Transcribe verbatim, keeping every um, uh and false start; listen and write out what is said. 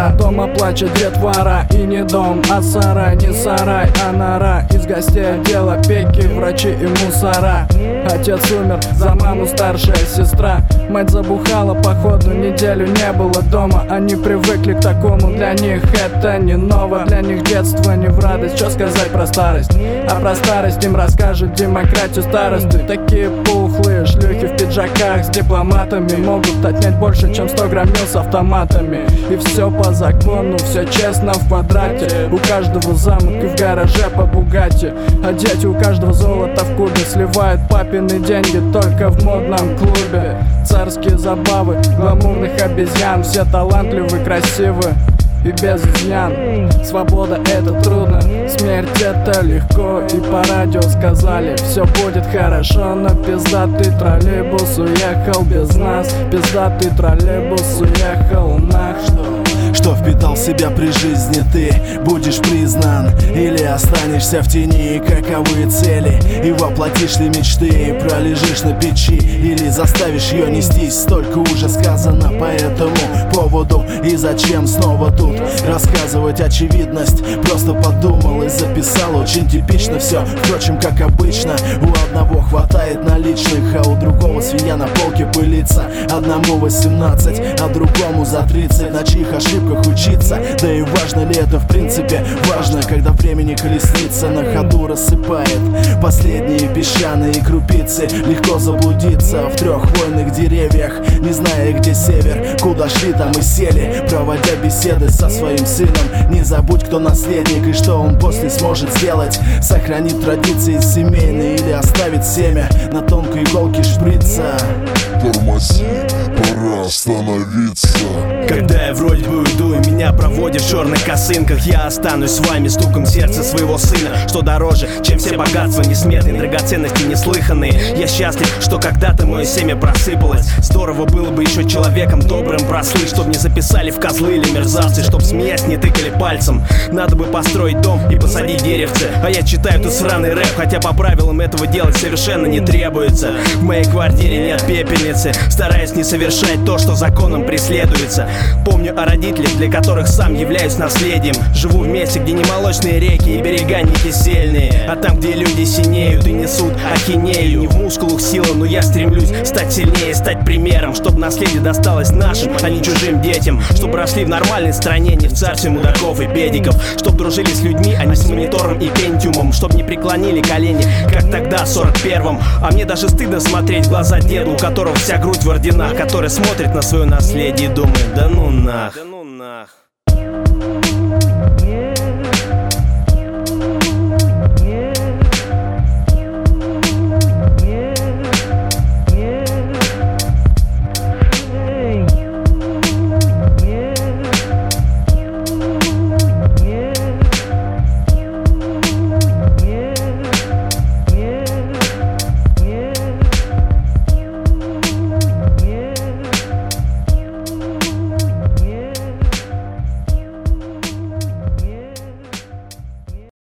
пора. Дома плачет детвора, и не дом, а сарай. Не сарай, а нора. Из гостей отдела пеки, врачи и мусора. Отец умер, за маму старшая сестра. Мать забухала, походу неделю не было дома. Они привыкли к такому, для них это не ново. Для них детство не в радость, что сказать про старость? А про старость им расскажет демократию старосты. Такие пухлые шлюхи в пиджаках с дипломатами могут отнять больше, чем сто грамм мил с автоматами. И все по закону, все честно в квадрате. У каждого замок и в гараже по Бугатти. А дети у каждого золото в кубе. Сливают папины деньги только в модном клубе. Царские забавы гламурных обезьян. Все талантливы, красивы и без изъян. Свобода — это трудно, смерть — это легко. И по радио сказали, все будет хорошо. Но пиздатый троллейбус уехал без нас. Пиздатый троллейбус уехал нах. Что впитал в себя при жизни ты, будешь признан или останешься в тени? Каковы цели и воплотишь ли мечты? Пролежишь на печи или заставишь ее нестись? Столько уже сказано по этому поводу. И зачем снова тут рассказывать очевидность? Просто подумал и записал, очень типично все. Впрочем, как обычно, у одного хватает наличных, а у другого свинья на полке пылится. Одному восемнадцать, а другому за тридцать. На чьих ошибках учиться? Да и важно ли это в принципе? Важно, когда времени колесница на ходу рассыпает последние песчаные крупицы. Легко заблудиться в трех хвойных деревьях, не зная, где север. Куда шли, там и сели, проводя беседы со своим сыном. Не забудь, кто наследник и что он после сможет сделать. Сохранить традиции семейные или оставить семя на тонкой иголке шприца. Тормози, пора остановиться. Когда я вроде бы уйду и меня проводят в черных косынках, я останусь с вами стуком сердца своего сына. Что дороже, чем все богатства несметные, драгоценности неслыханные. Я счастлив, что когда-то мое семя просыпалось. Здорово было бы еще человеком добрым прослыть, чтоб не записали в козлы или мерзавцы, чтоб смеясь не тыкали пальцем. Надо бы построить дом и посадить деревце. А я читаю тут сраный рэп, хотя по правилам этого делать совершенно не требуется. В моей квартире нет пепельницы, стараюсь не совершать то, что законом преследуется. Помню о родителях, для которых сам являюсь наследием. Живу в месте, где не молочные реки и берега не кисельные, а там, где люди синеют и несут ахинею. Не в мускулах сила, но я стремлюсь стать сильнее, стать примером, чтобы наследие досталось нашим, а не чужим детям. Чтобы росли в нормальной стране, не в царстве мудаков и педиков. Чтоб дружили с людьми, а не с монитором и пентиумом. Чтоб не преклонили колени, как тогда в сорок первом. А мне даже стыдно смотреть в глаза деду, у которого вся грудь в орденах, который смотрит на свое наследие и думает: да ну нах. Да ну нах.